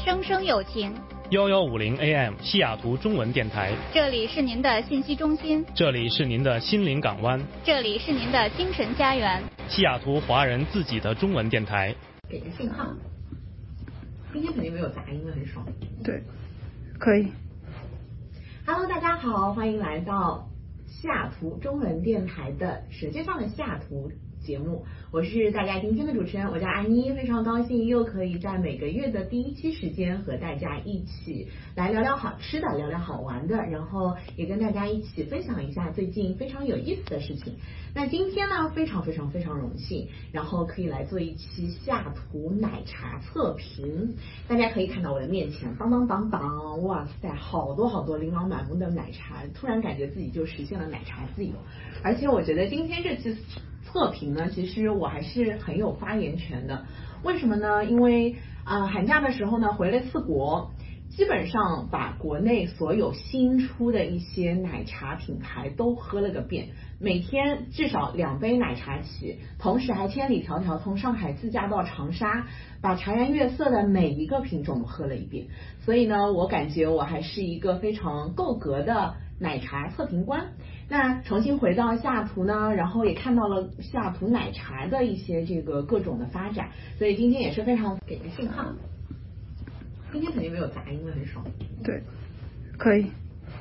声声有情。 1150 AM 西雅图中文电台， 这里是您的信息中心， 这里是您的心灵港湾， 这里是您的精神家园， 西雅图华人自己的中文电台。 给个信号，今天肯定没有杂音了，很爽。 对，可以。 Hello， 大家好，欢迎来到西雅图中文电台的《舌尖上的西雅图》节目，我是大家今天的主持人，我叫安妮，非常高兴又可以在每个月的第一期时间和大家一起来聊聊好吃的，聊聊好玩的，然后也跟大家一起分享一下最近非常有意思的事情。那今天呢，非常荣幸，然后可以来做一期西雅图奶茶测评。大家可以看到我的面前，当，哇塞，好多琳琅满目的奶茶，突然感觉自己就实现了奶茶自由。而且我觉得今天这期测评呢，其实我还是很有发言权的。为什么呢？因为寒假的时候呢，回了4国，基本上把国内所有新出的一些奶茶品牌都喝了个遍，每天至少2杯奶茶起，同时还千里迢迢从上海自驾到长沙，把茶颜悦色的每一个品种都喝了一遍。所以呢，我感觉我还是一个非常够格的奶茶测评官。那重新回到西雅图呢，然后也看到了西雅图奶茶的一些这个各种的发展，所以今天也是非常给个信号，今天肯定没有杂音了，很爽。 对，可以。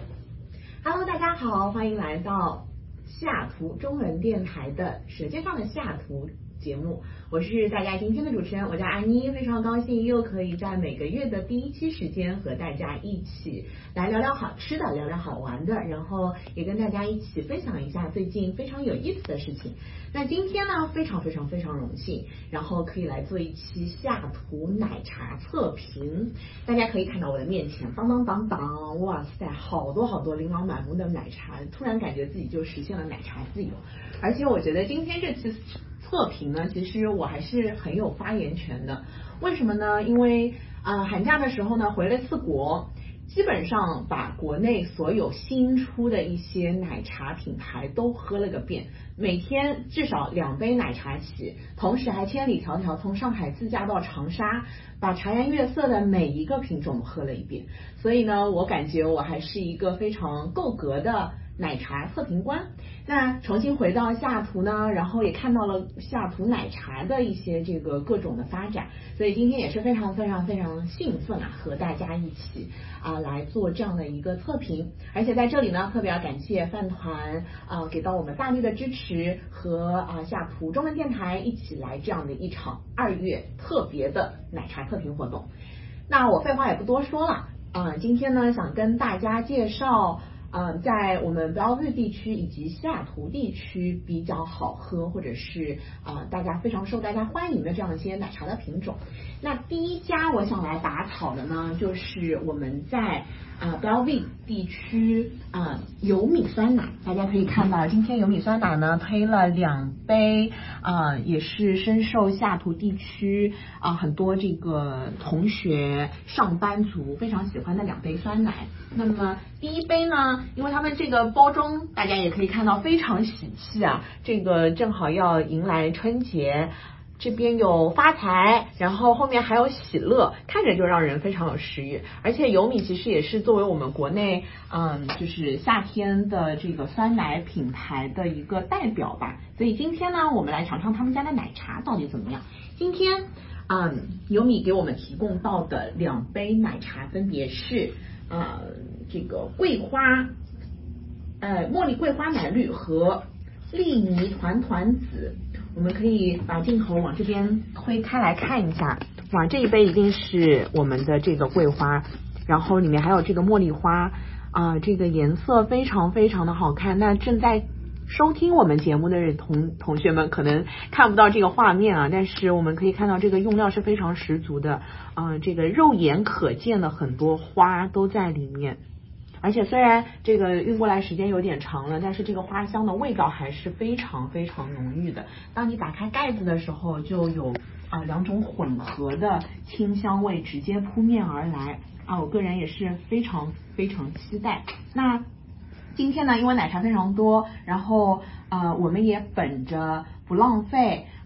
Hello， 大家好，欢迎来到西雅图中文电台的《舌尖上的西雅图》节目，我是大家今天的主持人，我叫安妮，非常高兴又可以在每个月的第一期时间和大家一起来聊聊好吃的，聊聊好玩的，然后也跟大家一起分享一下最近非常有意思的事情。那今天呢，非常荣幸，然后可以来做一期西雅图奶茶测评。大家可以看到我的面前，当，哇塞，好多琳琅满目的奶茶，突然感觉自己就实现了奶茶自由。而且我觉得今天这期测评呢，其实我还是很有发言权的。为什么呢？因为寒假的时候呢，回了4国，基本上把国内所有新出的一些奶茶品牌都喝了个遍，每天至少2杯奶茶起，同时还千里迢迢从上海自驾到长沙，把茶颜悦色的每一个品种都喝了一遍。所以呢，我感觉我还是一个非常够格的奶茶测评官。那重新回到西雅图呢，然后也看到了西雅图奶茶的一些这个各种的发展，所以今天也是非常兴奋和大家一起来做这样的一个测评。而且在这里呢，特别要感谢饭团给到我们大力的支持，和西雅图中文电台一起来这样的一场2月特别的奶茶测评活动。那我废话也不多说了，今天呢想跟大家介绍在我们 Bellevue 地区以及西雅图地区比较好喝，或者是大家非常受大家欢迎的这样一些奶茶的品种。那第一家我想来打草的呢，就是我们在Bellevue 地区有米酸奶。大家可以看到，今天有米酸奶呢推了2杯也是深受西雅图地区很多这个同学上班族非常喜欢的2杯酸奶。那么第一杯呢，因为他们这个包装大家也可以看到非常喜气这个正好要迎来春节，这边有发财，然后后面还有喜乐，看着就让人非常有食欲。而且有米其实也是作为我们国内就是夏天的这个酸奶品牌的一个代表吧。所以今天呢，我们来尝尝他们家的奶茶到底怎么样。今天有米给我们提供到的2杯奶茶分别是这个桂花茉莉桂花奶绿和栗泥团团子。我们可以把镜头往这边推开来看一下，哇，这一杯一定是我们的这个桂花，然后里面还有这个茉莉花这个颜色非常的好看。那正在收听我们节目的同学们可能看不到这个画面但是我们可以看到这个用料是非常十足的这个肉眼可见的很多花都在里面。而且虽然这个运过来时间有点长了，但是这个花香的味道还是非常浓郁的。当你打开盖子的时候，就有2种混合的清香味直接扑面而来我个人也是非常期待。那今天呢，因为奶茶非常多，然后我们也本着不浪费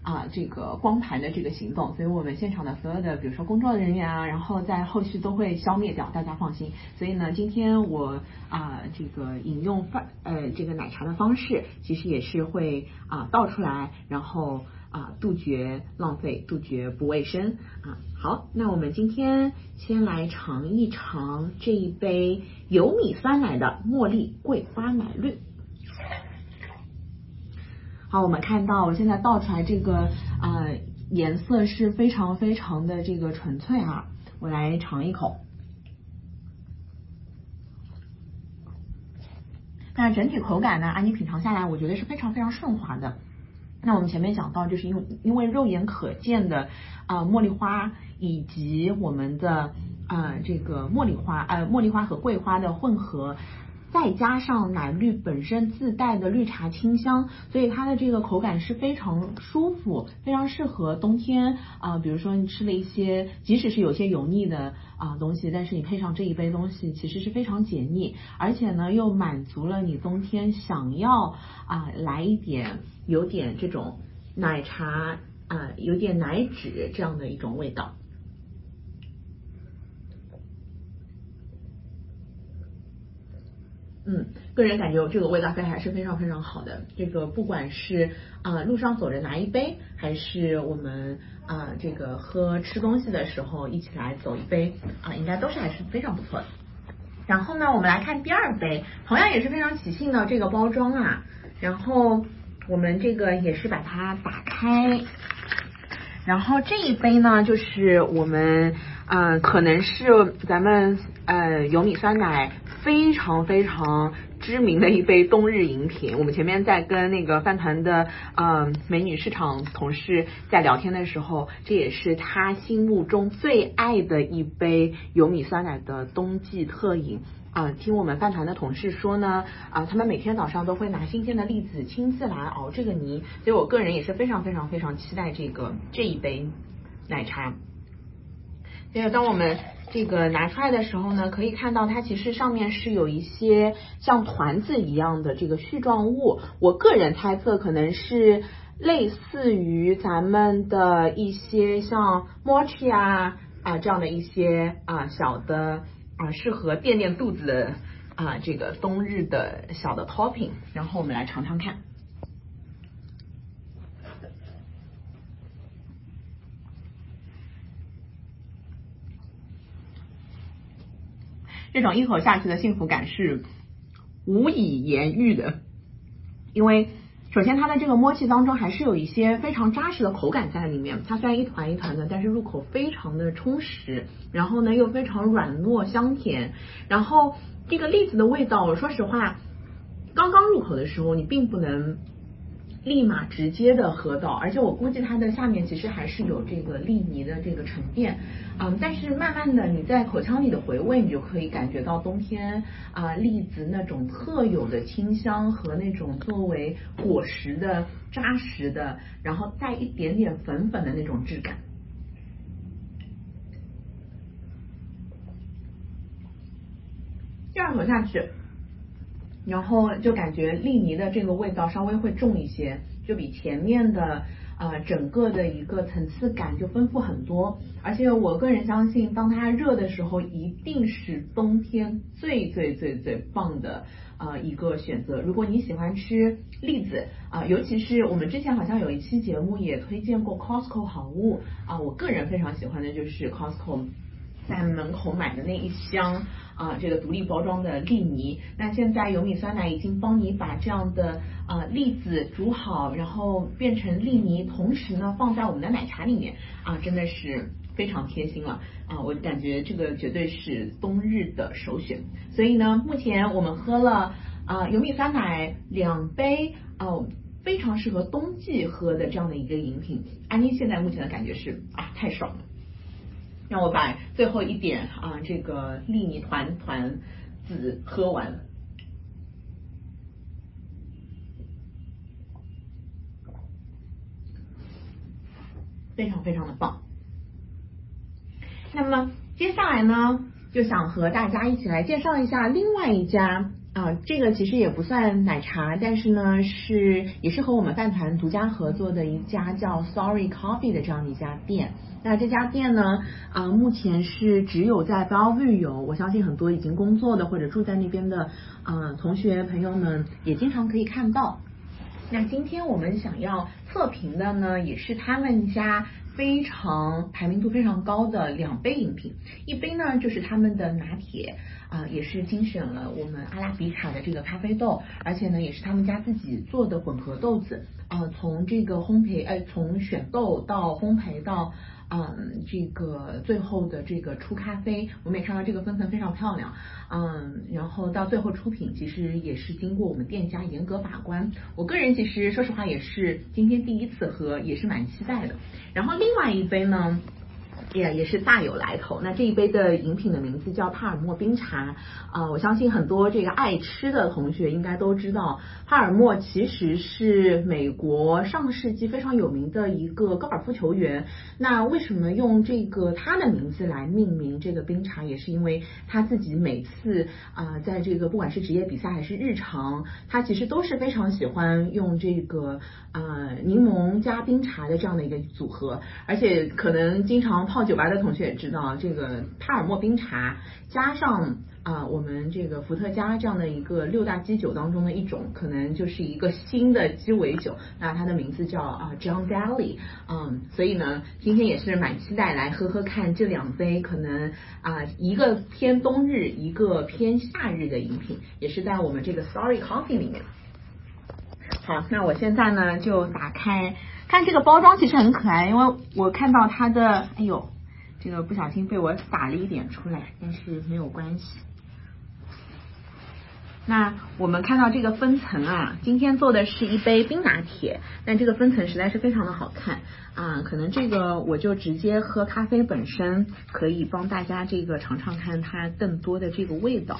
这个光盘的这个行动，所以我们现场的所有的比如说工作人员啊，然后在后续都会消灭掉，大家放心。所以呢，今天我这个饮用这个奶茶的方式，其实也是会倒出来，然后杜绝浪费，杜绝不卫生好，那我们今天先来尝一尝这一杯有米酸奶的茉莉桂花奶绿。好，我们看到我现在倒出来这个颜色是非常非常的这个纯粹我来尝一口。那整体口感呢，安妮品尝下来，我觉得是非常非常顺滑的。那我们前面讲到，就是因为肉眼可见的茉莉花以及我们的这个茉莉花和桂花的混合，再加上奶绿本身自带的绿茶清香，所以它的这个口感是非常舒服，非常适合冬天比如说你吃了一些即使是有些油腻的东西，但是你配上这一杯东西其实是非常解腻，而且呢又满足了你冬天想要来一点有点这种奶茶有点奶脂这样的一种味道。个人感觉这个味道还是非常非常好的。这个不管是路上走着拿一杯，还是我们这个吃东西的时候一起来走一杯应该都是还是非常不错的。然后呢，我们来看第二杯，同样也是非常喜庆的这个包装然后我们这个也是把它打开，然后这一杯呢，就是我们可能是咱们有米酸奶非常非常知名的一杯冬日饮品。我们前面在跟那个饭团的美女市场同事在聊天的时候，这也是她心目中最爱的一杯有米酸奶的冬季特饮。听我们饭团的同事说呢，他们每天早上都会拿新鲜的栗子亲自来熬这个泥，所以我个人也是非常非常非常期待这一杯奶茶。所以当我们这个拿出来的时候呢，可以看到它其实上面是有一些像团子一样的这个絮状物，我个人猜测可能是类似于咱们的一些像 mochi 这样的一些小的适合垫垫肚子的这个冬日的小的 topping， 然后我们来尝尝看。这种一口下去的幸福感是无以言喻的，因为首先它的这个mochi当中还是有一些非常扎实的口感在里面，它虽然一团一团的，但是入口非常的充实，然后呢又非常软糯香甜，然后这个栗子的味道，我说实话刚刚入口的时候你并不能立马直接的喝到，而且我估计它的下面其实还是有这个粒泥的这个沉淀但是慢慢的你在口腔里的回味，你就可以感觉到冬天栗子那种特有的清香和那种作为果实的扎实的，然后带一点点粉粉的那种质感。第二口下去，然后就感觉粒泥的这个味道稍微会重一些，就比前面的整个的一个层次感就丰富很多。而且我个人相信，当它热的时候，一定是冬天最最最最棒的一个选择。如果你喜欢吃栗子尤其是我们之前好像有一期节目也推荐过 Costco 好物我个人非常喜欢的就是 Costco 在门口买的那一箱这个独立包装的栗泥。那现在有米酸奶已经帮你把这样的栗子煮好，然后变成栗泥，同时呢放在我们的奶茶里面真的是非常贴心了我感觉这个绝对是冬日的首选。所以呢，目前我们喝了有米酸奶2杯非常适合冬季喝的这样的一个饮品。安妮现在目前的感觉是太爽了。让我把最后一点这个粒泥团子喝完。非常非常的棒。那么接下来呢，就想和大家一起来介绍一下另外一家这个其实也不算奶茶，但是呢也是和我们饭团独家合作的一家叫 Sorry Coffee 的这样的一家店。那这家店呢目前是只有在 Bellevue 有，我相信很多已经工作的或者住在那边的同学朋友们也经常可以看到。那今天我们想要测评的呢，也是他们家非常排名度非常高的2杯饮品。一杯呢就是他们的拿铁也是精选了我们阿拉比卡的这个咖啡豆，而且呢也是他们家自己做的混合豆子从这个烘焙从选豆到烘焙到这个最后的这个出咖啡，我们也看到这个分层非常漂亮然后到最后出品其实也是经过我们店家严格把关。我个人其实说实话也是今天第一次喝，也是蛮期待的。然后另外一杯呢也是大有来头。那这一杯的饮品的名字叫帕尔默冰茶我相信很多这个爱吃的同学应该都知道，帕尔默其实是美国上世纪非常有名的一个高尔夫球员。那为什么用这个他的名字来命名这个冰茶，也是因为他自己每次在这个不管是职业比赛还是日常，他其实都是非常喜欢用这个柠檬加冰茶的这样的一个组合。而且可能经常泡酒吧的同学也知道，这个帕尔默冰茶加上我们这个伏特加这样的一个6大基酒当中的一种，可能就是一个新的鸡尾酒。那它的名字叫John Daly。所以呢今天也是蛮期待来喝喝看这2杯可能一个偏冬日一个偏夏日的饮品，也是在我们这个 Sorry Coffee 里面。好，那我现在呢就打开看这个包装，其实很可爱，因为我看到它的这个不小心被我洒了一点出来，但是没有关系。那我们看到这个分层今天做的是一杯冰拿铁，但这个分层实在是非常的好看可能这个我就直接喝咖啡本身，可以帮大家这个尝尝看它更多的这个味道。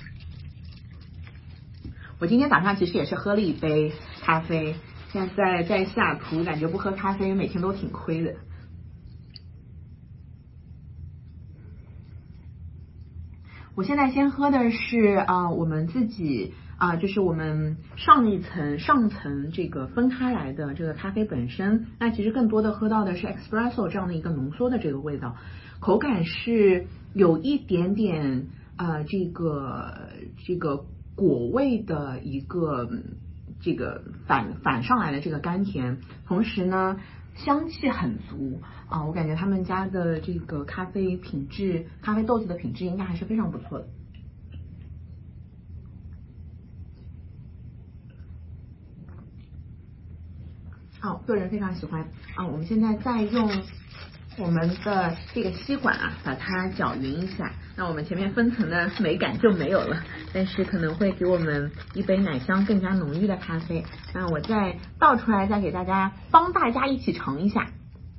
我今天早上其实也是喝了一杯咖啡，现在在西雅图感觉不喝咖啡每天都挺亏的。我现在先喝的是我们自己就是我们上层这个分开来的这个咖啡本身。那其实更多的喝到的是 espresso 这样的一个浓缩的这个味道，口感是有一点点这个果味的一个这个反上来的这个甘甜，同时呢香气很足我感觉他们家的这个咖啡豆子的品质应该还是非常不错的。个人非常喜欢我们现在再用我们的这个吸管把它搅匀一下，那我们前面分层的美感就没有了，但是可能会给我们一杯奶香更加浓郁的咖啡。那我再倒出来，再给大家帮大家一起尝一下。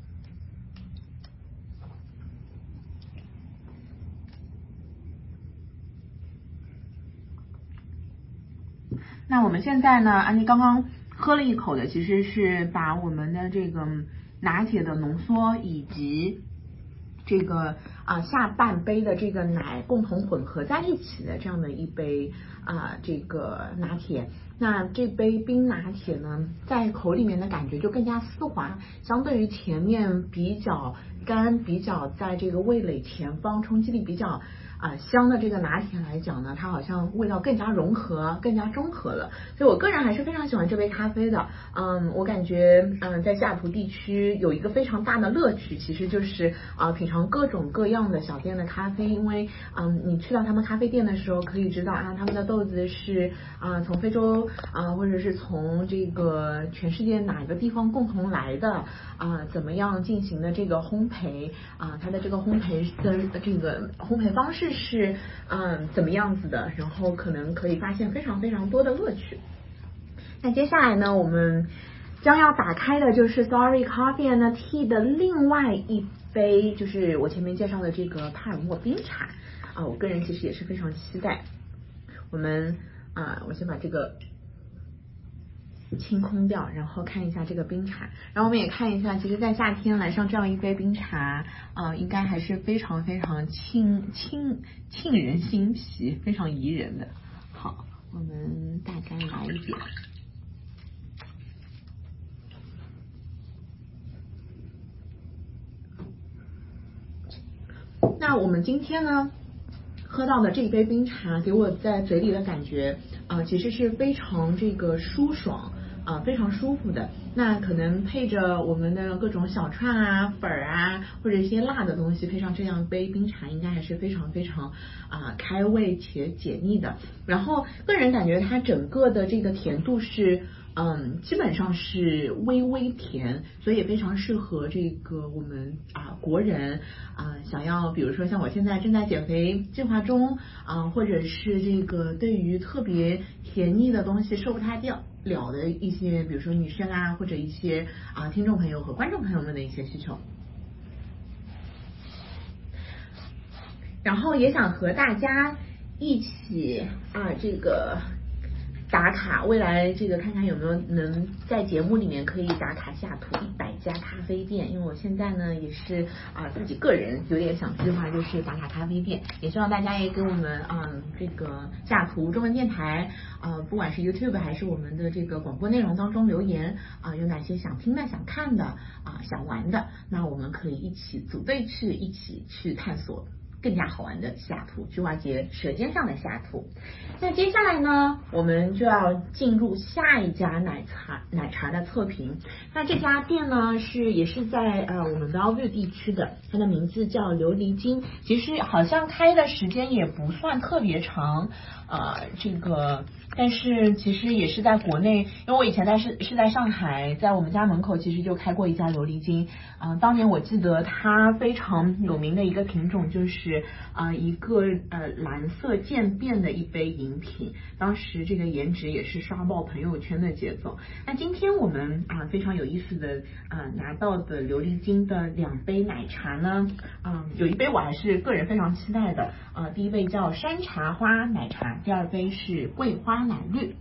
那我们现在呢，安妮刚刚喝了一口的，其实是把我们的这个拿铁的浓缩以及这个下半杯的这个奶共同混合在一起的这样的一杯这个拿铁。那这杯冰拿铁呢，在口里面的感觉就更加丝滑，相对于前面比较干、比较在这个味蕾前方冲击力比较香的这个拿铁来讲呢，它好像味道更加融合、更加中和了。所以我个人还是非常喜欢这杯咖啡的。我感觉在西雅图地区有一个非常大的乐趣，其实就是品尝各种各样的小店的咖啡。因为你去到他们咖啡店的时候，可以知道他们的豆子是从非洲或者是从这个全世界哪个地方共同来的怎么样进行的这个烘焙它的这个烘焙的这个烘焙方式是怎么样子的，然后可能可以发现非常非常多的乐趣。那接下来呢，我们将要打开的就是 Sorry Coffee and Tea 的另外一杯，就是我前面介绍的这个帕尔默冰茶我个人其实也是非常期待。我先把这个清空掉，然后看一下这个冰茶，然后我们也看一下，其实在夏天来上这样一杯冰茶应该还是非常非常沁人心脾，非常宜人的。好， 我们大概来一点。那我们今天呢喝到的这一杯冰茶，给我在嘴里的感觉其实是非常这个舒爽非常舒服的。那可能配着我们的各种小串啊、粉啊，或者一些辣的东西，配上这样一杯冰茶，应该还是非常非常开胃且解腻的。然后个人感觉它整个的这个甜度是基本上是微微甜，所以也非常适合这个我们国人想要比如说像我现在正在减肥计划中或者是这个对于特别甜腻的东西受不太了的一些，比如说女生或者一些听众朋友和观众朋友们的一些需求。然后也想和大家一起这个打卡，未来这个看看有没有能在节目里面可以打卡下图100家咖啡店，因为我现在呢也是自己个人有点想计划，就是打卡咖啡店，也希望大家也给我们这个下图中文电台不管是 YouTube 还是我们的这个广播内容当中留言有哪些想听的、想看的想玩的，那我们可以一起组队一起去探索更加好玩的西雅图，菊花节舌尖上的西雅图。那接下来呢，我们就要进入下一家奶茶的测评。那这家店呢也是在我们 Bellevue 地区的，它的名字叫琉璃晶。其实好像开的时间也不算特别长但是其实也是在国内，因为我以前是在上海，在我们家门口其实就开过一家琉璃晶当年我记得它非常有名的一个品种就是一个蓝色渐变的一杯饮品，当时这个颜值也是刷爆朋友圈的节奏。那今天我们非常有意思的拿到的琉璃晶的2杯奶茶呢有一杯我还是个人非常期待的第一杯叫山茶花奶茶，第2杯是桂花奶绿。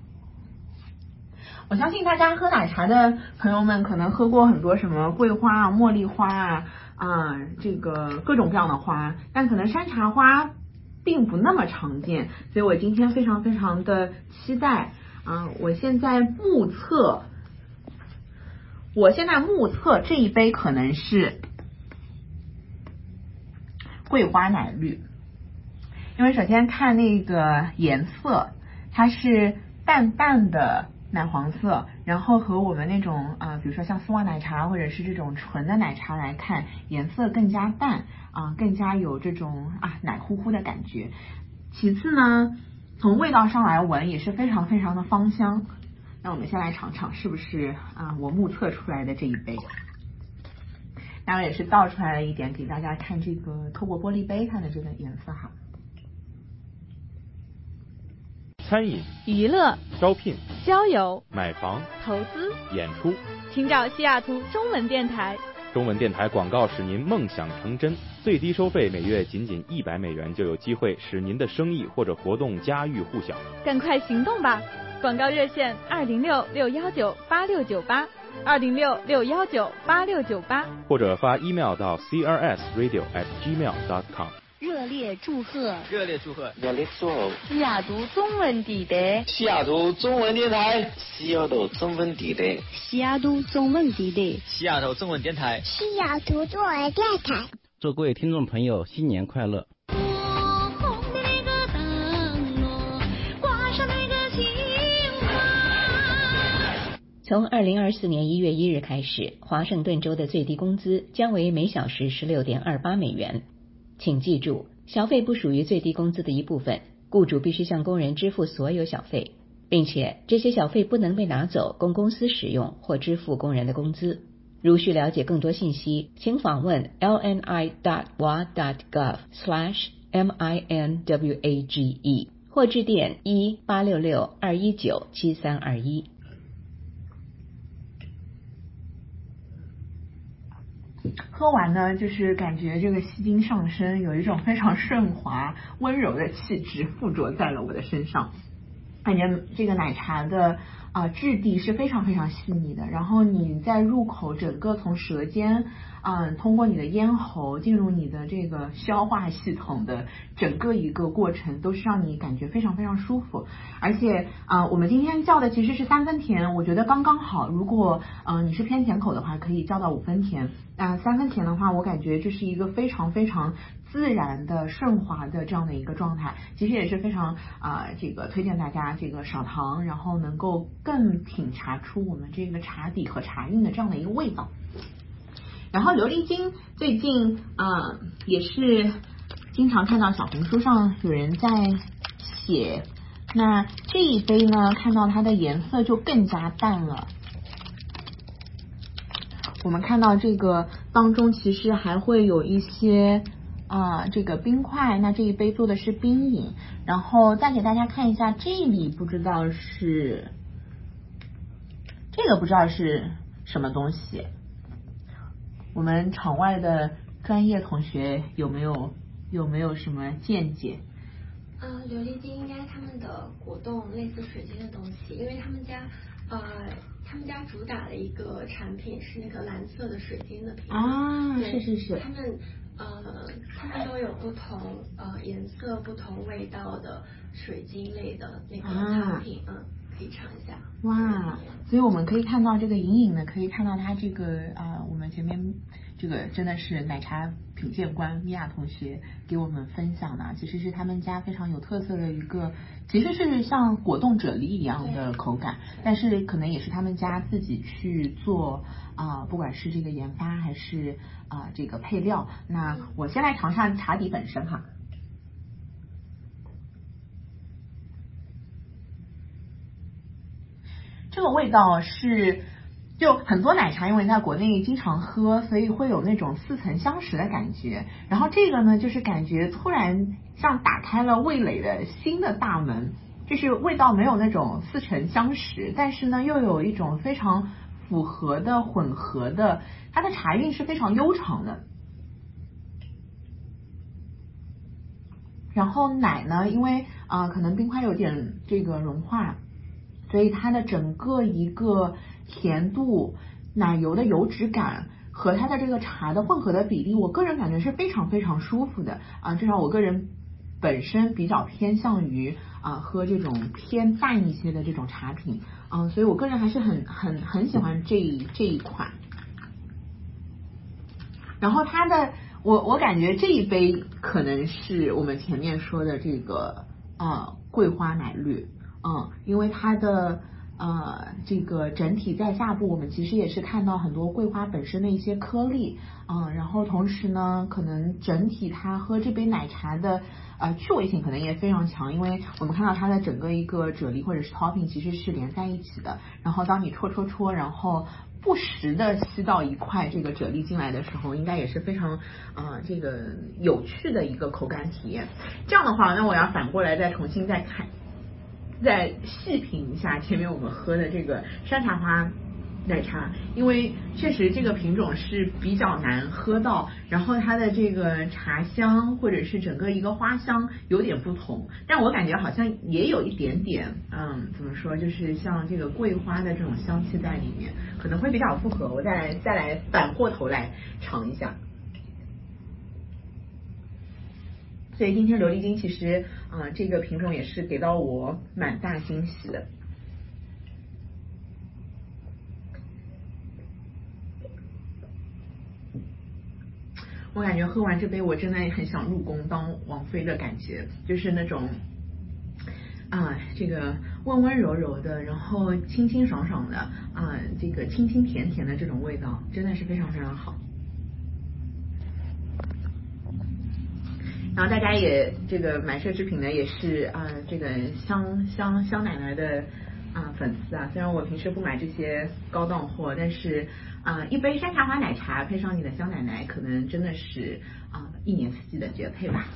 我相信大家喝奶茶的朋友们可能喝过很多什么桂花茉莉花这个各种各样的花，但可能山茶花并不那么常见，所以我今天非常非常的期待我现在目测这一杯可能是桂花奶绿，因为首先看那个颜色，它是淡淡的奶黄色，然后和我们那种比如说像丝袜奶茶或者是这种纯的奶茶来看，颜色更加淡更加有这种奶乎乎的感觉。其次呢，从味道上来闻也是非常非常的芳香。那我们先来尝尝是不是我目测出来的这一杯。当然也是倒出来了一点给大家看，这个透过玻璃杯看的这个颜色哈。 餐饮、 娱乐、 招聘、 交友、 买房、 投资、 演出， 请找西雅图中文电台。 中文电台广告使您梦想成真，最低收费每月仅100美元，就有机会使您的生意或者活动家喻户晓。 赶快行动吧！广告热线206-619-8698，206-619-8698， 或者发 email 到 crsradio@gmail.com。 热烈祝贺西雅图中文电台， 西雅图中文电台， 西雅图中文电台， 西雅图中文电台， 西雅图中文电台， 西雅图中文电台。 祝各位听众朋友新年快乐！ 从2024年1月1日开始，华盛顿州的最低工资将为每小时16.28美元。请记住，小费不属于最低工资的一部分，雇主必须向工人支付所有小费，并且这些小费不能被拿走供公司使用或支付工人的工资。如需了解更多信息，请访问 lni.wa.gov/minwage 或致电1-866-219-7321。 喝完呢，就是感觉这个吸睛上升，有一种非常顺滑温柔的气质附着在了我的身上。感觉这个奶茶的质地是非常非常细腻的，然后你在入口整个从舌尖通过你的咽喉进入你的这个消化系统的整个一个过程，都是让你感觉非常非常舒服。而且我们今天叫的其实是3分甜，我觉得刚刚好。如果你是偏甜口的话，可以叫到5分甜。3分甜的话，我感觉这是一个非常非常自然的顺滑的这样的一个状态，其实也是非常这个推荐大家这个少糖，然后能够更品茶出我们这个茶底和茶韵的这样的一个味道。然后琉璃晶最近也是经常看到小红书上有人在写，那这一杯呢，看到它的颜色就更加淡了。我们看到这个当中其实还会有一些这个冰块，那这一杯做的是冰饮。然后再给大家看一下，这里不知道是什么东西，我们场外的专业同学有没有什么见解？ 琉璃晶应该他们的果冻类似水晶的东西，因为他们家主打的一个产品是那个蓝色的水晶的品牌是他们都有不同颜色、不同味道的水晶类的那个产品，可以尝一下。 哇，所以我们可以看到这个隐隐的，可以看到它这个我们前面这个真的是奶茶品鉴官米娅同学给我们分享的，其实是他们家非常有特色的一个，其实是像果冻啫喱一样的口感，但是可能也是他们家自己去做不管是这个研发还是这个配料。那我先来尝尝茶底本身哈。这个味道是，就很多奶茶因为在国内经常喝，所以会有那种似曾相识的感觉。然后这个呢，就是感觉突然像打开了味蕾的新的大门，就是味道没有那种似曾相识，但是呢又有一种非常符合的混合的，它的茶韵是非常悠长的。然后奶呢，因为可能冰块有点这个融化，所以它的整个一个甜度、奶油的油脂感和它的这个茶的混合的比例，我个人感觉是非常非常舒服的至少我个人本身比较偏向于喝这种偏淡一些的这种茶品所以我个人还是很喜欢这一款。然后它的我感觉这一杯可能是我们前面说的这个桂花奶绿。因为它的这个整体在下部，我们其实也是看到很多桂花本身的一些颗粒，然后同时呢，可能整体它喝这杯奶茶的趣味性可能也非常强，因为我们看到它的整个一个啫喱或者是 topping 其实是连在一起的，然后当你戳，然后不时的吸到一块这个啫喱进来的时候，应该也是非常这个有趣的一个口感体验。这样的话，那我要反过来再重新再细品一下前面我们喝的这个山茶花奶茶，因为确实这个品种是比较难喝到，然后它的这个茶香或者是整个一个花香有点不同，但我感觉好像也有一点点怎么说，就是像这个桂花的这种香气在里面，可能会比较复合。我再来反过头来尝一下。所以今天琉璃晶其实这个品种也是给到我蛮大惊喜的。我感觉喝完这杯我真的很想入宫当王妃的感觉，就是那种这个温温柔柔的，然后清清爽爽的这个清清甜甜的这种味道真的是非常非常好。然后大家也这个买奢侈品呢也是这个香奶奶的粉丝虽然我平时不买这些高档货，但是一杯山茶花奶茶配上你的香奶奶，可能真的是一年四季的绝配吧。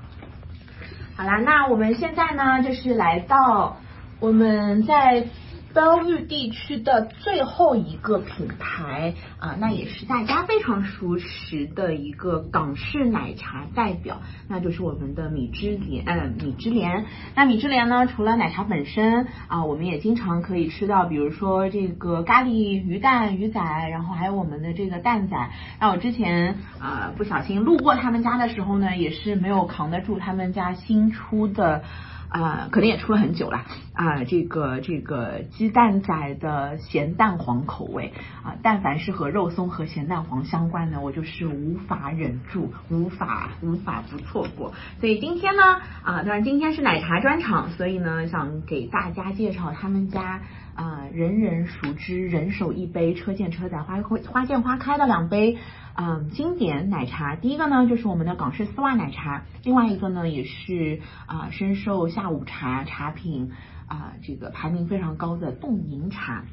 好啦，那我们现在呢就是来到我们在 Bellevue 地区的最后一个品牌那也是大家非常熟识的一个港式奶茶代表，那就是我们的米芝莲。那米芝莲呢，除了奶茶本身我们也经常可以吃到，比如说这个咖喱鱼蛋、鱼仔，然后还有我们的这个蛋仔。那我之前不小心路过他们家的时候呢，也是没有扛得住他们家新出的。可能也出了很久了这个鸡蛋仔的咸蛋黄口味但凡是和肉松和咸蛋黄相关的，我就是无法忍住，无法不错过。所以今天呢当然今天是奶茶专场，所以呢想给大家介绍他们家人人熟知，人手一杯，车见车载，花见花开的2杯经典奶茶。第一个呢就是我们的港式丝袜奶茶，另外一个呢也是深受下午茶茶品这个排名非常高的冻柠茶。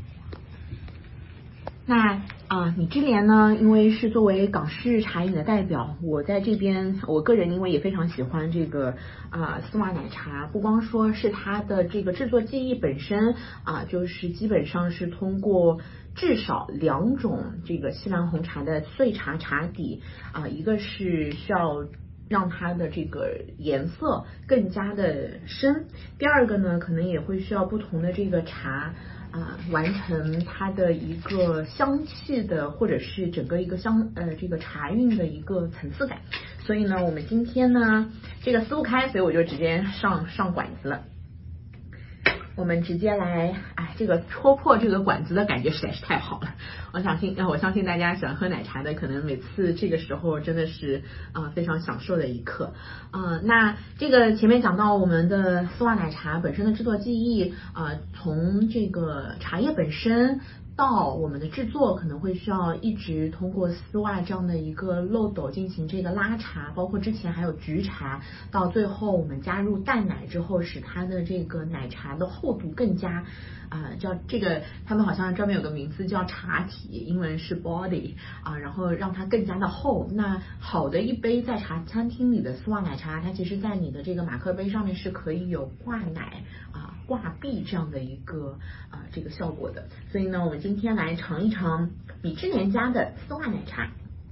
那米芝莲呢，因为是作为港式茶饮的代表，我在这边我个人因为也非常喜欢这个丝袜奶茶，不光说是它的这个制作技艺本身就是基本上是通过至少2种这个西兰红茶的碎茶茶底一个是需要让它的这个颜色更加的深，第二个呢可能也会需要不同的这个茶完成它的一个香气的或者是整个一个这个茶韵的一个层次感。所以呢我们今天呢这个撕不开，所以我就直接上管子了。我们直接来这个戳破这个管子的感觉实在是太好了。我相信大家喜欢喝奶茶的，可能每次这个时候真的是非常享受的一刻。那这个前面讲到我们的丝袜奶茶本身的制作技艺从这个茶叶本身到我们的制作，可能会需要一直通过丝袜这样的一个漏斗进行这个拉茶，包括之前还有焗茶，到最后我们加入淡奶之后，使它的这个奶茶的厚度更加叫这个他们好像专门有个名字叫茶体，英文是 body 然后让它更加的厚。那好的一杯在茶餐厅里的丝袜奶茶，它其实在你的这个马克杯上面是可以有挂奶挂壁这样的一个这个效果的。所以呢我们今天来尝一尝米芝莲家的丝袜奶茶。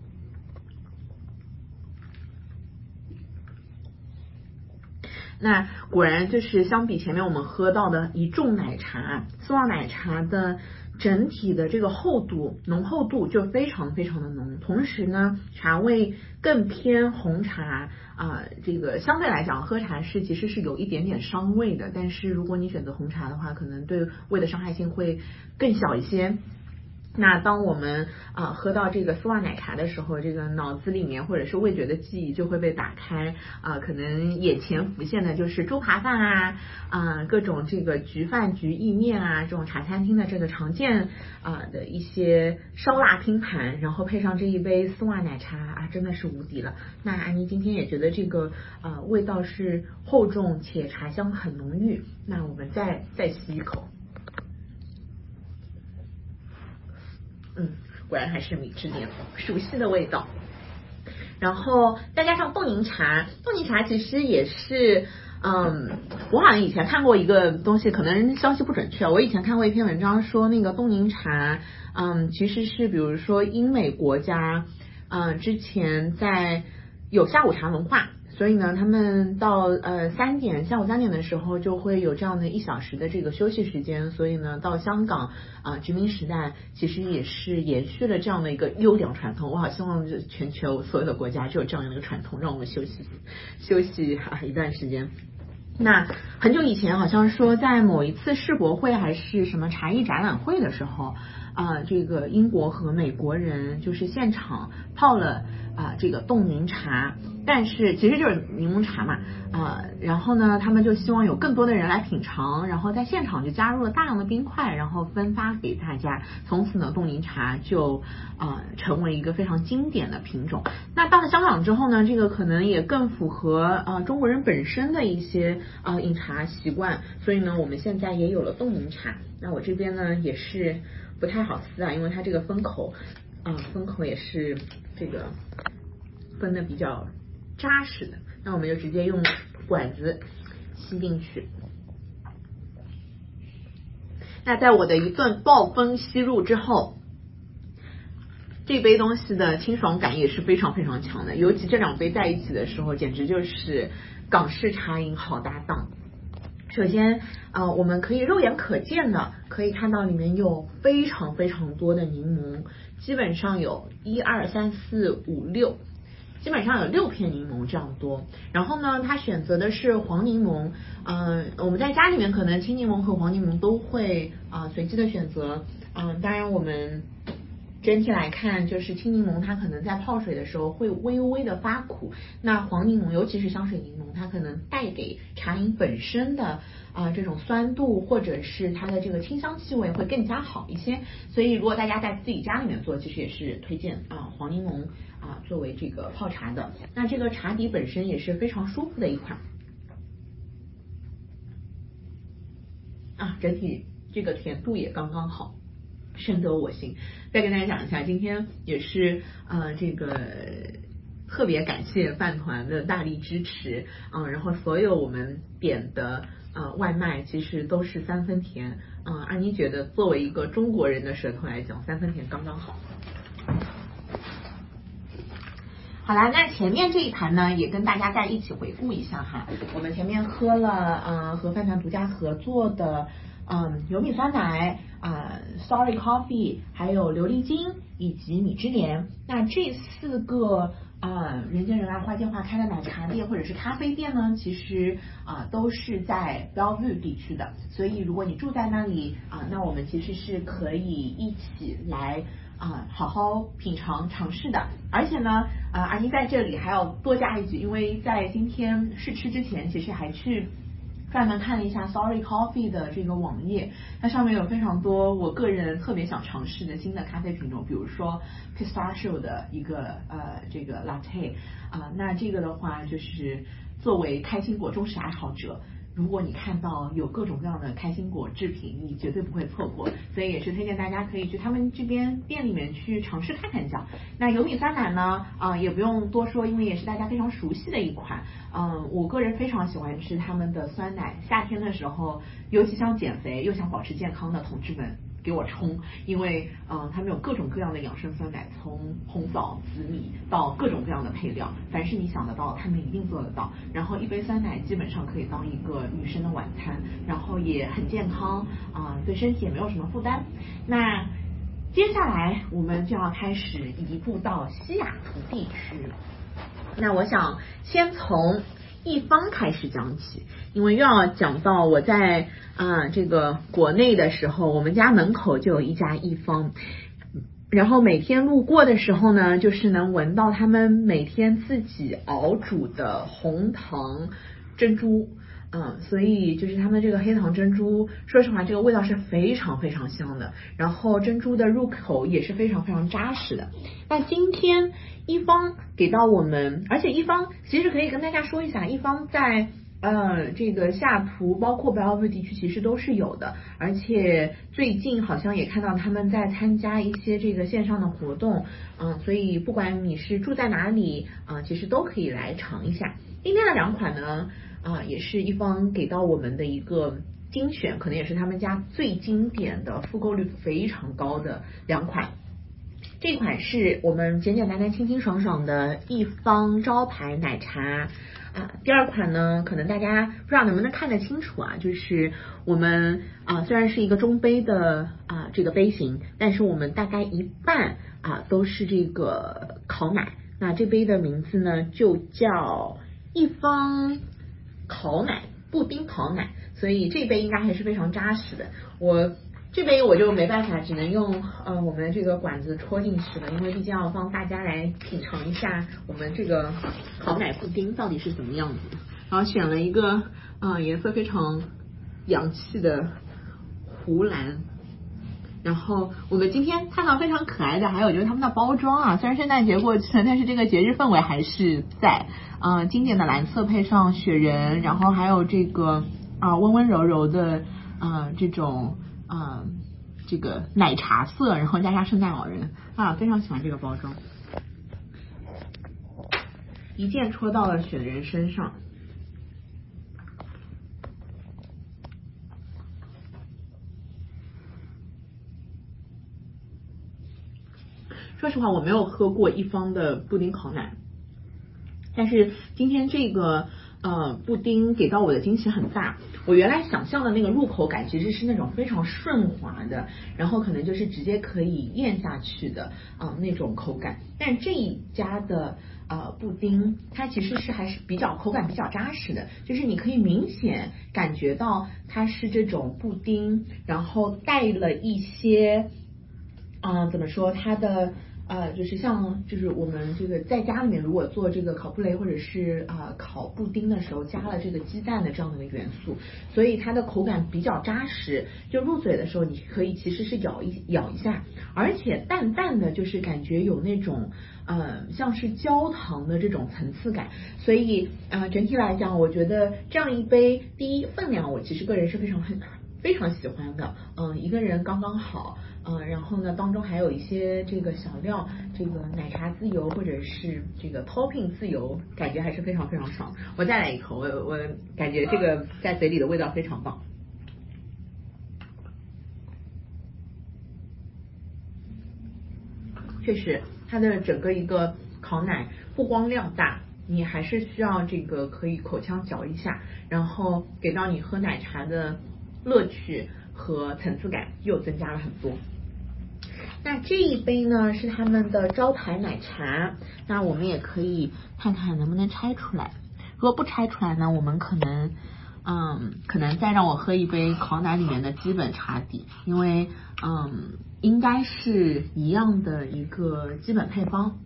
那果然就是相比前面我们喝到的一众奶茶，丝袜奶茶的整体的这个厚度浓厚度就非常非常的浓，同时呢茶味更偏红茶这个相对来讲喝茶是其实是有一点点伤胃的，但是如果你选择红茶的话，可能对胃的伤害性会更小一些。那当我们喝到这个丝袜奶茶的时候，这个脑子里面或者是味觉的记忆就会被打开可能眼前浮现的就是猪扒饭各种这个焗饭、焗意面这种茶餐厅的这个常见的一些烧腊拼盘，然后配上这一杯丝袜奶茶真的是无敌了。那安妮今天也觉得这个味道是厚重且茶香很浓郁。那我们再吸一口。果然还是米芝莲熟悉的味道。然后再加上冻柠茶其实也是我好像以前看过一个东西，可能消息不准确，我以前看过一篇文章说那个冻柠茶其实是比如说英美国家之前在有下午茶文化，所以呢他们到下午3点的时候就会有这样的1小时的这个休息时间，所以呢到香港殖民时代其实也是延续了这样的一个优良传统。我好希望全球所有的国家就有这样的一个传统，让我们休息一段时间。那很久以前好像说在某一次世博会还是什么茶艺展览会的时候这个英国和美国人就是现场泡了这个冻柠茶，但是其实就是柠檬茶嘛然后呢他们就希望有更多的人来品尝，然后在现场就加入了大量的冰块，然后分发给大家，从此呢冻柠茶就成为一个非常经典的品种。那到了香港之后呢，这个可能也更符合中国人本身的一些饮茶习惯，所以呢我们现在也有了冻柠茶。那我这边呢也是不太好撕因为它这个封口也是这个分的比较扎实的，那我们就直接用管子吸进去。 那在我的一顿暴风吸入之后，这杯东西的清爽感也是非常非常强的，尤其这两杯在一起的时候，简直就是港式茶饮好搭档。首先我们可以肉眼可见的可以看到里面有非常非常多的柠檬，基本上有1、2、3、4、5、6，基本上有6片柠檬这样多。然后呢，它选择的是黄柠檬，我们在家里面可能青柠檬和黄柠檬都会随机的选择，当然我们整体来看，就是青柠檬它可能在泡水的时候会微微的发苦，那黄柠檬尤其是香水柠檬，它可能带给茶饮本身的这种酸度或者是它的这个清香气味会更加好一些。所以如果大家在自己家里面做，其实也是推荐黄柠檬作为这个泡茶的。那这个茶底本身也是非常舒服的一款整体这个甜度也刚刚好，深得我心。再跟大家讲一下，今天也是这个特别感谢饭团的大力支持然后所有我们点的外卖其实都是3分甜安妮觉得作为一个中国人的舌头来讲，3分甜刚刚好。好啦，那前面这一盘呢，也跟大家再一起回顾一下哈。我们前面喝了和饭团独家合作的油米酸奶Sorry Coffee， 还有琉璃晶以及米芝莲。那这4个人见人爱花见花开的奶茶店或者是咖啡店呢，其实都是在 Bellevue 地区的，所以如果你住在那里那我们其实是可以一起来好好品尝尝试的。而且呢阿妮在这里还要多加一句，因为在今天试吃之前其实还去专门看了一下 Sorry Coffee 的这个网页，它上面有非常多我个人特别想尝试的新的咖啡品种，比如说 Pistachio 的一个这个 Latte 那这个的话就是作为开心果忠实爱好者，如果你看到有各种各样的开心果制品，你绝对不会错过，所以也是推荐大家可以去他们这边店里面去尝试看看一下。那油米酸奶呢也不用多说，因为也是大家非常熟悉的一款我个人非常喜欢吃他们的酸奶，夏天的时候尤其想减肥又想保持健康的同志们给我冲，因为他们有各种各样的养生酸奶，从红枣、紫米到各种各样的配料，凡是你想得到他们一定做得到。然后一杯酸奶基本上可以当一个女生的晚餐，然后也很健康对身体也没有什么负担。那接下来我们就要开始移步到西雅图地区，那我想先从一方开始讲起，因为又要讲到我在这个国内的时候，我们家门口就有一家一方，然后每天路过的时候呢，就是能闻到他们每天自己熬煮的红糖珍珠所以就是他们这个黑糖珍珠，说实话这个味道是非常非常香的，然后珍珠的入口也是非常非常扎实的。那今天一方给到我们，而且一方其实可以跟大家说一下，一方在这个西雅图包括 Bellevue 地区其实都是有的，而且最近好像也看到他们在参加一些这个线上的活动所以不管你是住在哪里其实都可以来尝一下。今天的2款呢也是一方给到我们的一个精选，可能也是他们家最经典的复购率非常高的2款。这款是我们简简单单清清爽爽的一方招牌奶茶第2款呢，可能大家不知道能不能看得清楚就是我们虽然是一个中杯的这个杯型，但是我们大概一半都是这个烤奶。那这杯的名字呢就叫一方烤奶布丁烤奶，所以这杯应该还是非常扎实的。这杯我就没办法，只能用我们这个管子戳进去了，因为毕竟要帮大家来品尝一下我们这个烤奶布丁到底是怎么样子。然后选了一个颜色非常洋气的湖蓝。然后我们今天看到非常可爱的还有就是他们的包装虽然圣诞节过去了，但是这个节日氛围还是在经典的蓝色配上雪人，然后还有这个温温柔柔的这种这个奶茶色，然后加上圣诞老人非常喜欢这个包装，一键戳到了雪人身上。 说实话我没有喝过一方的布丁烤奶，但是今天这个布丁给到我的惊喜很大。我原来想象的那个入口感其实是那种非常顺滑的，然后可能就是直接可以咽下去的那种口感，但这一家的布丁它其实是还是口感比较扎实的，就是你可以明显感觉到它是这种布丁，然后带了一些怎么说它的就是我们这个在家里面如果做这个烤布雷或者是烤布丁的时候加了这个鸡蛋的这样的一个元素，所以它的口感比较扎实，就入嘴的时候你可以其实是咬一下，而且淡淡的就是感觉有那种像是焦糖的这种层次感，所以整体来讲我觉得这样一杯第一分量我其实个人是非常喜欢的，一个人刚刚好，然后呢当中还有一些这个小料，这个奶茶自由或者是这个 topping 自由，感觉还是非常非常爽。我再来一口，我感觉这个在嘴里的味道非常棒。确实它的整个一个烤奶不光量大，你还是需要这个可以口腔嚼一下，然后给到你喝奶茶的乐趣和层次感又增加了很多。那这一杯呢是他们的招牌奶茶，那我们也可以看看能不能拆出来，如果不拆出来呢，我们可能再让我喝一杯烤奶里面的基本茶底，因为应该是一样的一个基本配方。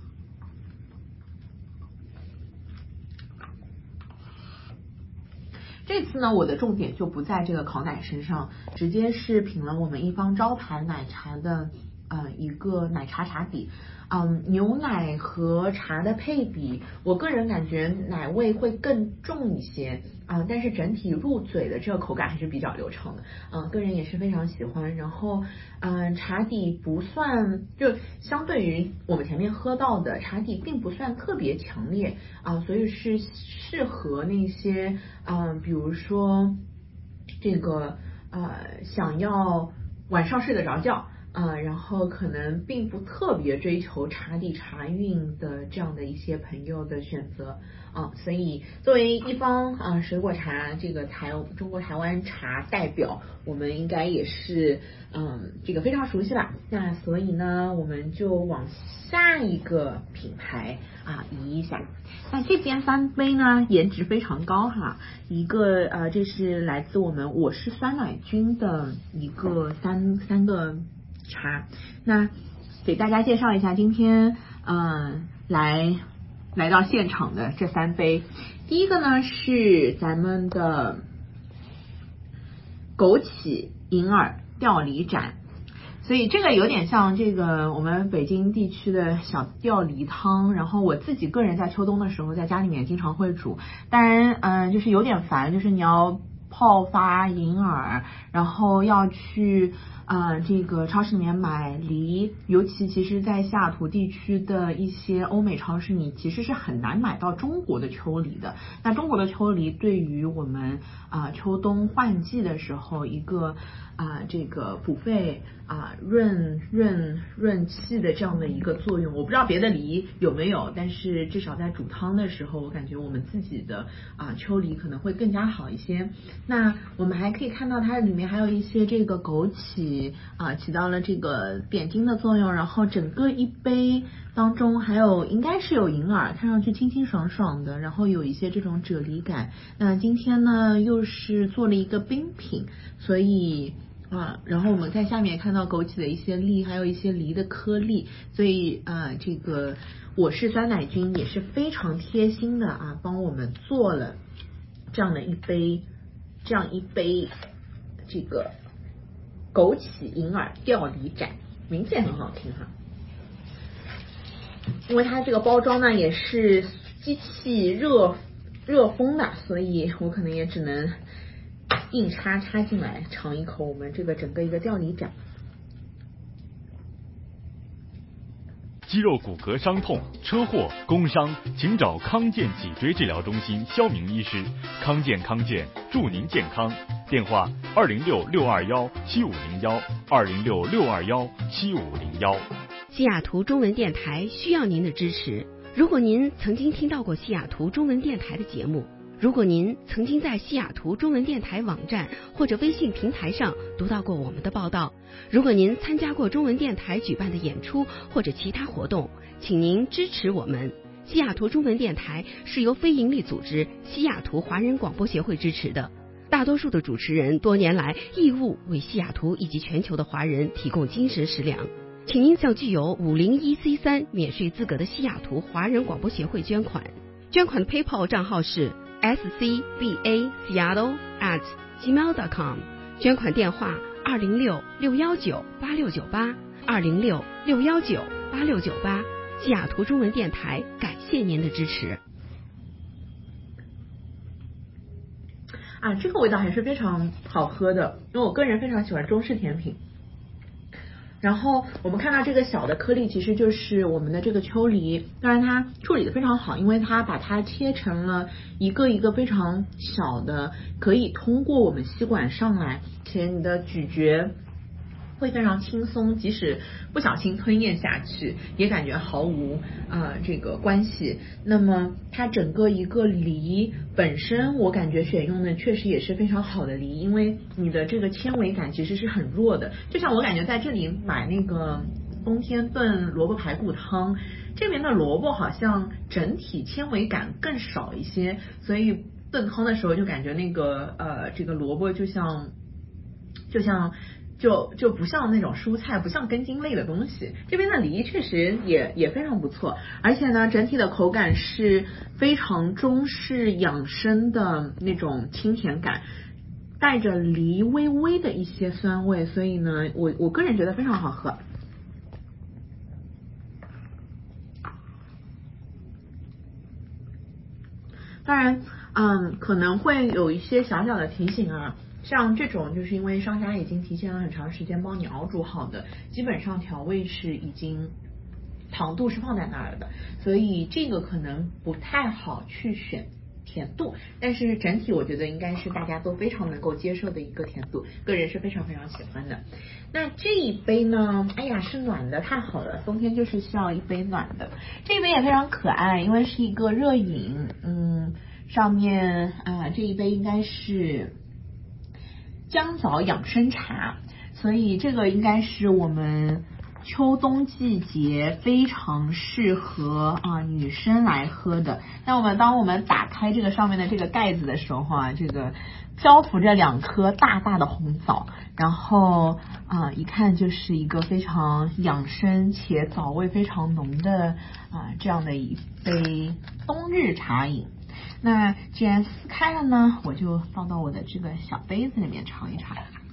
这次呢，我的重点就不在这个烤奶身上，直接是品了我们一方招牌奶茶的一个奶茶茶底。牛奶和茶的配比，我个人感觉奶味会更重一些但是整体入嘴的这个口感还是比较流畅的，个人也是非常喜欢。然后茶底不算，就相对于我们前面喝到的茶底并不算特别强烈所以是适合那些比如说这个想要晚上睡得着觉然后可能并不特别追求茶底茶韵的这样的一些朋友的选择所以作为一方水果茶这个中国台湾茶代表，我们应该也是这个非常熟悉了。那所以呢，我们就往下一个品牌移一下。那这边三杯呢，颜值非常高哈，一个这是来自我是酸奶菌的一个三个茶。那给大家介绍一下今天来到现场的这三杯。第一个呢是咱们的枸杞银耳吊梨盏，所以这个有点像这个我们北京地区的小吊梨汤，然后我自己个人在秋冬的时候在家里面经常会煮，当然就是有点烦，就是你要泡发银耳，然后要去这个超市里面买梨，尤其实在西雅图地区的一些欧美超市，你其实是很难买到中国的秋梨的。那中国的秋梨对于我们秋冬换季的时候一个这个补肺润气的这样的一个作用，我不知道别的梨有没有，但是至少在煮汤的时候，我感觉我们自己的秋梨可能会更加好一些。那我们还可以看到它里面还有一些这个枸杞起到了这个点睛的作用，然后整个一杯当中还有应该是有银耳，看上去清清爽爽的，然后有一些这种啫喱感。那今天呢又是做了一个冰品，所以然后我们在下面看到枸杞的一些粒，还有一些梨的颗粒，所以这个我是酸奶菌也是非常贴心的帮我们做了这样一杯这个枸杞银耳吊梨盏，名字也很好听哈。因为它这个包装呢也是机器热封的，所以我可能也只能硬插进来尝一口我们这个整个一个吊梨盏。 肌肉骨骼伤痛、车祸、工伤，请找康健脊椎治疗中心肖明医师。康健祝您健康。电话206-621-7501，206-621-7501。 西雅图中文电台需要您的支持。如果您曾经听到过西雅图中文电台的节目，如果您曾经在西雅图中文电台网站或者微信平台上读到过我们的报道，如果您参加过中文电台举办的演出或者其他活动，请您支持我们。西雅图中文电台是由非营利组织西雅图华人广播协会支持的，大多数的主持人多年来义务为西雅图以及全球的华人提供精神食粮。请您向具有501C3免税资格的西雅图华人广播协会捐款。捐款的 PayPal 账号是 scbaseattle@gmail.com， 捐款电话206-619-8698 206-619-8698。西雅图中文电台感谢您的支持。 这个味道还是非常好喝的，因为我个人非常喜欢中式甜品。然后我们看到这个小的颗粒其实就是我们的这个秋梨，当然它处理的非常好，因为它把它切成了一个一个非常小的，可以通过我们吸管上来，且你的咀嚼会非常轻松，即使不小心吞咽下去也感觉毫无这个关系。那么它整个一个梨本身我感觉选用的确实也是非常好的梨，因为你的这个纤维感其实是很弱的，就像我感觉在这里买那个冬天炖萝卜排骨汤，这边的萝卜好像整体纤维感更少一些，所以炖汤的时候就感觉那个这个萝卜就不像那种蔬菜，不像根茎类的东西。这边的梨确实也非常不错，而且呢整体的口感是非常中式养生的那种清甜感，带着梨微微的一些酸味，所以呢我个人觉得非常好喝。当然可能会有一些小小的提醒像这种就是因为商家已经提前了很长时间帮你熬煮好的，基本上调味是已经糖度是放在那儿的，所以这个可能不太好去选甜度，但是整体我觉得应该是大家都非常能够接受的一个甜度，个人是非常非常喜欢的。那这一杯呢，哎呀是暖的，太好了，冬天就是需要一杯暖的。这一杯也非常可爱，因为是一个热饮，上面这一杯应该是姜枣养生茶，所以这个应该是我们秋冬季节非常适合女生来喝的。那当我们打开这个上面的这个盖子的时候这个漂浮着2颗大大的红枣，然后一看就是一个非常养生且枣味非常浓的这样的一杯冬日茶饮。那既然撕开了呢，我就放到我的这个小杯子里面尝一尝。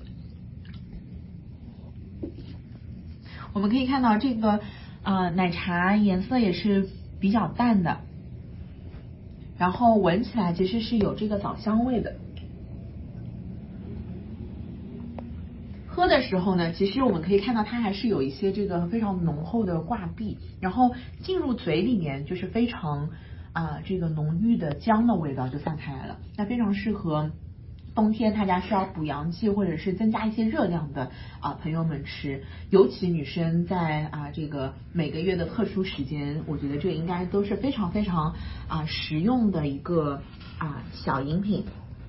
我们可以看到这个奶茶颜色也是比较淡的，然后闻起来其实是有这个枣香味的。喝的时候呢，其实我们可以看到它还是有一些这个非常浓厚的挂壁，然后进入嘴里面就是非常这个浓郁的姜的味道就散开来了，那非常适合冬天大家需要补阳气或者是增加一些热量的朋友们吃，尤其女生在这个每个月的特殊时间，我觉得这应该都是非常非常实用的一个小饮品。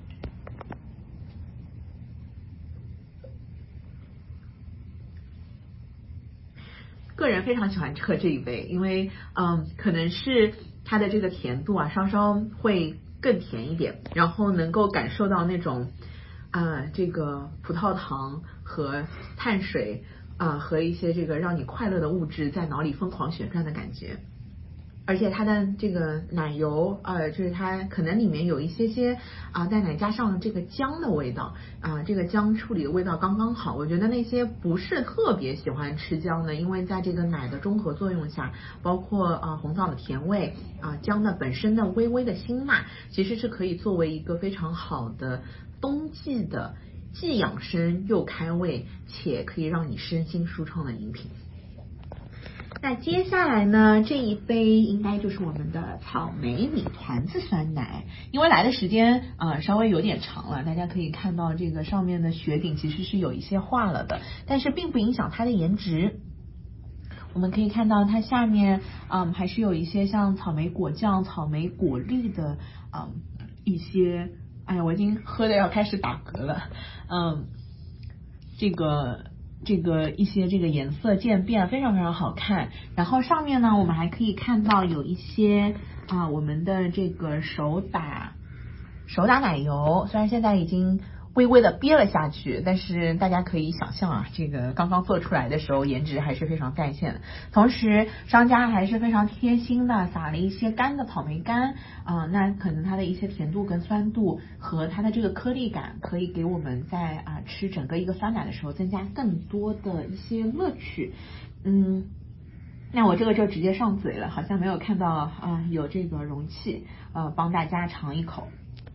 个人非常喜欢喝这一杯，因为可能是它的这个甜度稍稍会更甜一点，然后能够感受到那种这个葡萄糖和碳水和一些这个让你快乐的物质在脑里疯狂旋转的感觉。而且它的这个奶油就是它可能里面有一些在奶加上这个姜的味道这个姜处理的味道刚刚好。我觉得那些不是特别喜欢吃姜的，因为在这个奶的中和作用下，包括红枣的甜味姜的本身的微微的辛辣，其实是可以作为一个非常好的冬季的既养生又开胃且可以让你身心舒畅的饮品。那接下来呢，这一杯应该就是我们的草莓米团子酸奶，因为来的时间稍微有点长了，大家可以看到这个上面的雪顶其实是有一些化了的，但是并不影响它的颜值。 我们可以看到它下面还是有一些像草莓果酱、草莓果粒的一些，哎呀，我已经喝的要开始打嗝了，这个一些这个颜色渐变，非常非常好看。然后上面呢，我们还可以看到有一些我们的这个手打奶油，虽然现在已经微微的憋了下去，但是大家可以想象这个刚刚做出来的时候颜值还是非常在线的。同时商家还是非常贴心的撒了一些干的草莓干那可能它的一些甜度跟酸度和它的这个颗粒感可以给我们在吃整个一个酸奶的时候增加更多的一些乐趣。那我这个就直接上嘴了，好像没有看到有这个容器帮大家尝一口。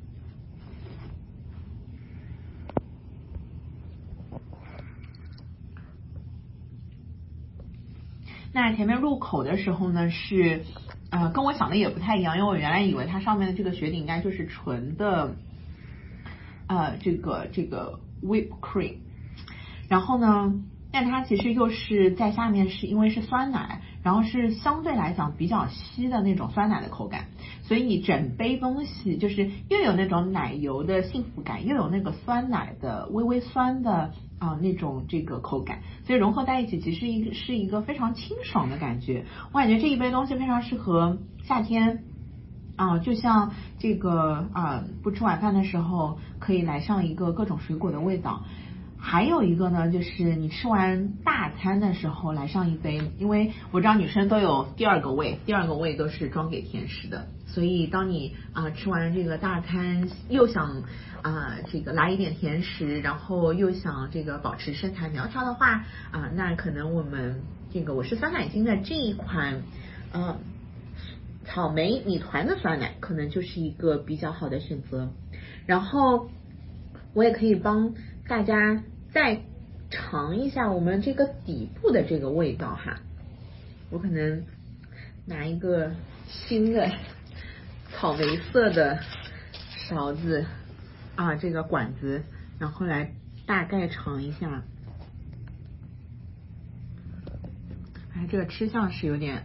那前面入口的时候呢是跟我想的也不太一样，因为我原来以为它上面的这个雪顶应该就是纯的这个 whip cream， 然后呢但它其实又是在下面是因为是酸奶，然后是相对来讲比较稀的那种酸奶的口感，所以你整杯东西就是又有那种奶油的幸福感，又有那个酸奶的微微酸的那种这个口感，所以融合在一起其实是一个非常清爽的感觉。我感觉这一杯东西非常适合夏天就像这个不吃晚饭的时候可以来上一个各种水果的味道。还有一个呢，就是你吃完大餐的时候来上一杯，因为我知道女生都有第二个胃都是装给甜食的，所以当你吃完这个大餐又想这个来一点甜食，然后又想这个保持身材苗条的话那可能我们这个我是酸奶精的这一款草莓米团的酸奶可能就是一个比较好的选择。然后我也可以帮大家再尝一下我们这个底部的这个味道我可能拿一个新的草莓色的勺子这个管子，然后来大概尝一下。这个吃相是有点，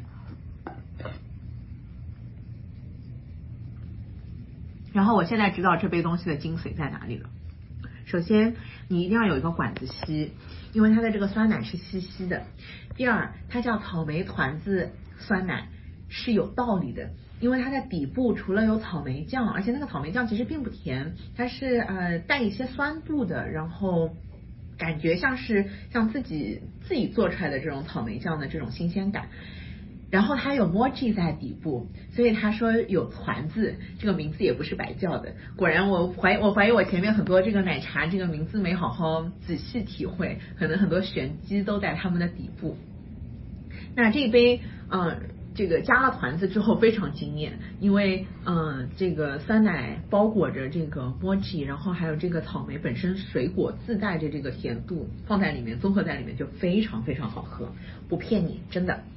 然后我现在知道这杯东西的精髓在哪里了。首先你一定要有一个管子吸，因为它的这个酸奶是稀稀的。第二，它叫草莓团子酸奶是有道理的，因为它的底部除了有草莓酱，而且那个草莓酱其实并不甜，它是带一些酸度的，然后感觉像自己做出来的这种草莓酱的这种新鲜感。然后它有 mochi 在底部，所以他说有团子，这个名字也不是白叫的。果然我怀疑我前面很多这个奶茶这个名字没好好仔细体会，可能很多玄机都在他们的底部。那这一杯这个加了团子之后非常惊艳，因为这个酸奶包裹着这个 mochi， 然后还有这个草莓本身水果自带着这个甜度放在里面，综合在里面就非常非常好喝，不骗你，真的。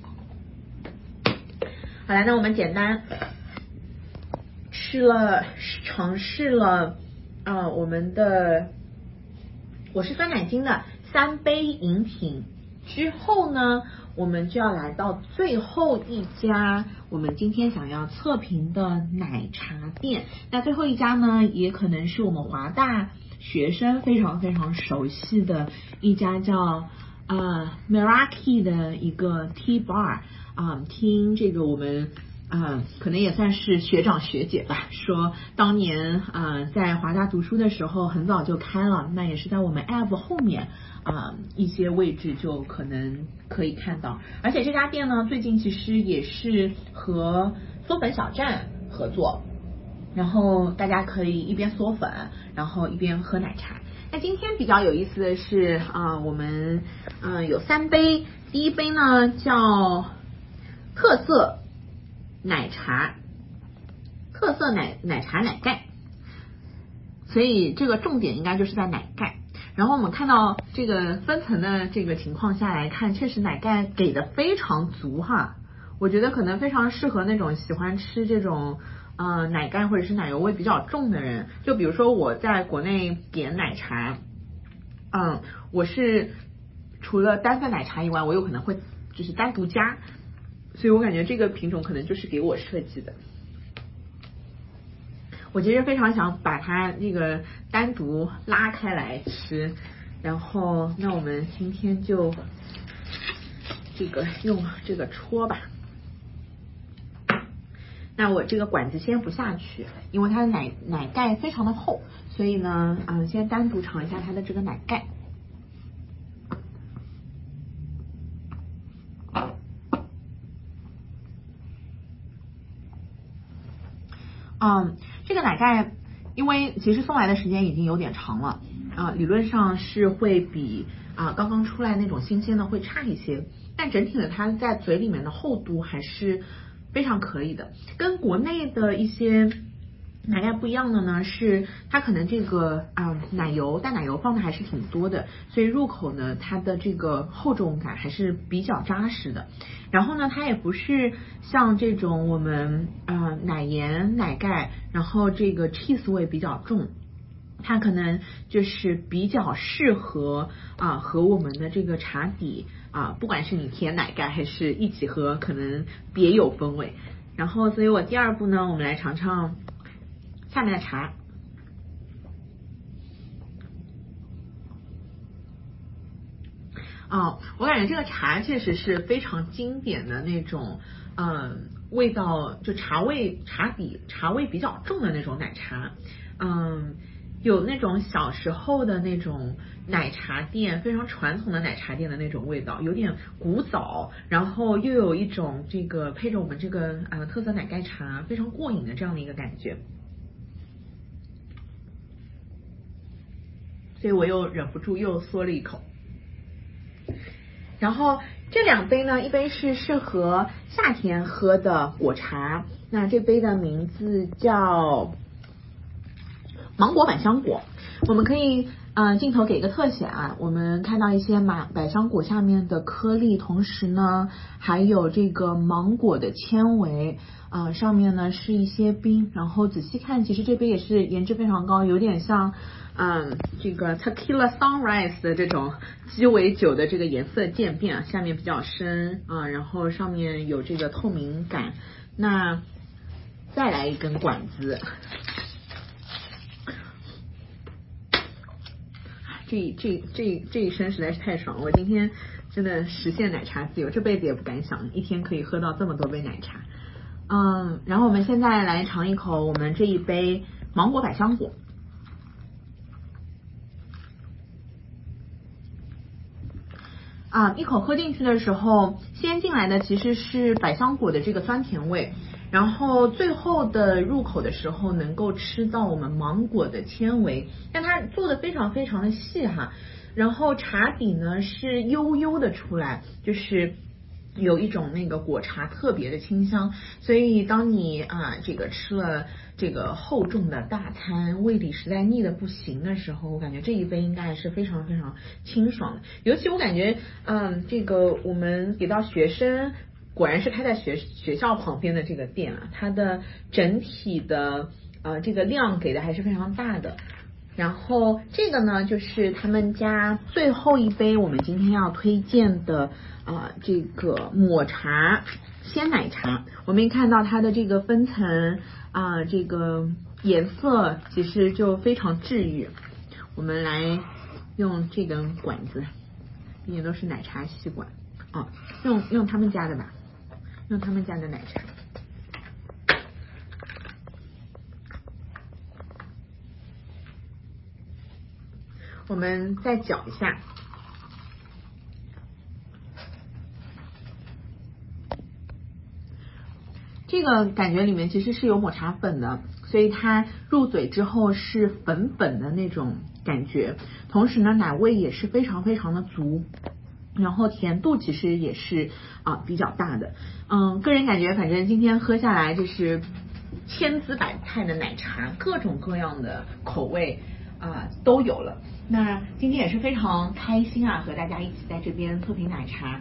好来，那我们简单尝试了我们的我是酸奶精的3杯饮品之后呢，我们就要来到最后一家我们今天想要测评的奶茶店。那最后一家呢，也可能是我们华大学生非常非常熟悉的一家叫Meraki 的一个 Tea Bar。听这个我们可能也算是学长学姐吧，说当年在华大读书的时候很早就开了，那也是在我们 app 后面一些位置就可能可以看到。而且这家店呢最近其实也是和嗦粉小站合作，然后大家可以一边嗦粉然后一边喝奶茶。那今天比较有意思的是我们有3杯，第一杯呢叫特色奶茶奶盖，所以这个重点应该就是在奶盖。然后我们看到这个分层的这个情况下来看，确实奶盖给的非常足我觉得可能非常适合那种喜欢吃这种奶盖或者是奶油味比较重的人。就比如说我在国内点奶茶我是除了单份奶茶以外，我有可能会就是单独加，所以我感觉这个品种可能就是给我设计的。我其实非常想把它这个单独拉开来吃，然后那我们今天就这个用这个戳吧。那我这个管子先不下去，因为它的奶盖非常的厚，所以呢，先单独尝一下它的这个奶盖。这个奶盖，因为其实送来的时间已经有点长了，理论上是会比刚刚出来那种新鲜的会差一些，但整体的它在嘴里面的厚度还是非常可以的。跟国内的一些奶盖不一样的呢，是它可能这个淡奶油放的还是挺多的，所以入口呢它的这个厚重感还是比较扎实的。然后呢，它也不是像这种我们奶盐奶盖，然后这个 cheese 味比较重，它可能就是比较适合和我们的这个茶底不管是你甜奶盖还是一起喝，可能别有风味。然后所以我第二步呢，我们来尝尝下面的茶。我感觉这个茶确实是非常经典的那种味道，就茶味比较重的那种奶茶。有那种小时候的那种奶茶店，非常传统的奶茶店的那种味道，有点古早，然后又有一种这个配着我们这个特色奶盖茶非常过瘾的这样的一个感觉。所以我又忍不住又嗦了一口。然后这两杯呢，一杯是适合夏天喝的果茶，那这杯的名字叫芒果百香果。我们可以镜头给一个特写我们看到一些百香果下面的颗粒，同时呢还有这个芒果的纤维上面呢是一些冰，然后仔细看，其实这杯也是颜值非常高，有点像这个 Tequila Sunrise 的这种鸡尾酒的这个颜色渐变下面比较深然后上面有这个透明感。那再来一根管子，这一声实在是太爽了，我今天真的实现奶茶自由，这辈子也不敢想一天可以喝到这么多杯奶茶。然后我们现在来尝一口我们这一杯芒果百香果。一口喝进去的时候，先进来的其实是百香果的这个酸甜味，然后最后的入口的时候能够吃到我们芒果的纤维，但它做的非常非常的细然后茶底呢是悠悠的出来，就是有一种那个果茶特别的清香，所以当你这个吃了这个厚重的大餐，胃里实在腻的不行的时候，我感觉这一杯应该还是非常非常清爽的。尤其我感觉这个我们给到学生，果然是开在学校旁边的这个店它的整体的这个量给的还是非常大的。然后这个呢就是他们家最后一杯我们今天要推荐的这个抹茶鲜奶茶。我们看到它的这个分层这个颜色其实就非常治愈。我们来用这根管子，毕竟都是奶茶吸管用他们家的吧，用他们家的奶茶。我们再搅一下，这个感觉里面其实是有抹茶粉的，所以它入嘴之后是粉粉的那种感觉，同时呢奶味也是非常非常的足，然后甜度其实也是比较大的。个人感觉反正今天喝下来就是千姿百态的奶茶，各种各样的口味都有了。那今天也是非常开心和大家一起在这边测评奶茶。